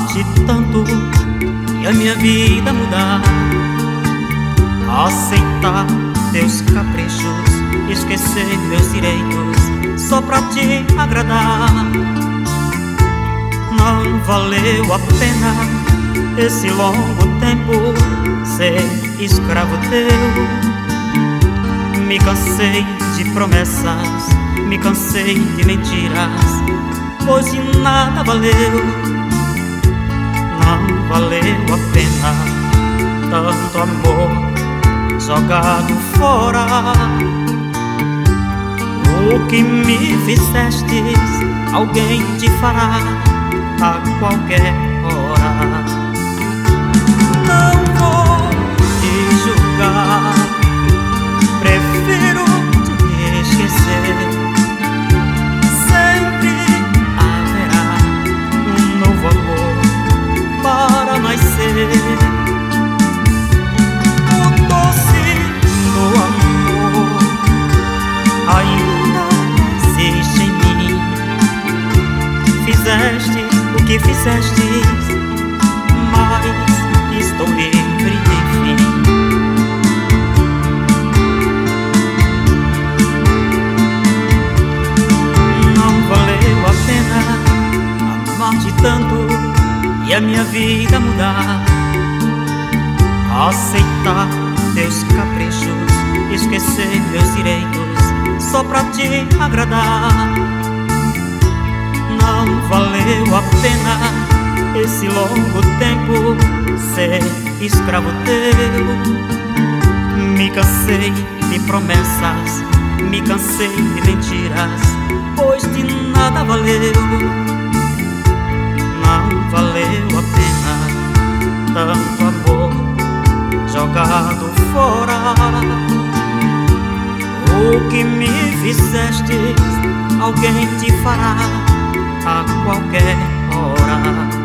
Amaste tanto e a minha vida mudar, aceitar teus caprichos, esquecer meus direitos só pra te agradar. Não valeu a pena esse longo tempo ser escravo teu. Me cansei de promessas, me cansei de mentiras, pois de nada valeu. Não valeu a pena tanto amor jogado fora. O que me fizestes, alguém te fará a qualquer hora. Não vou te julgar, prefiro te esquecer. Sempre haverá um novo amor para nascer. O doce do amor ainda existe em mim. Fizeste o que fizestes, mas estou livre, enfim. Não valeu a pena amar-te tanto e a minha vida mudar, aceitar teus caprichos, esquecer meus direitos só pra te agradar. Não valeu a pena esse longo tempo ser escravo teu. Me cansei de promessas, me cansei de mentiras, pois de nada valeu. Não valeu a pena tanto amor jogado fora. O que me fizestes, alguém te fará a qualquer hora.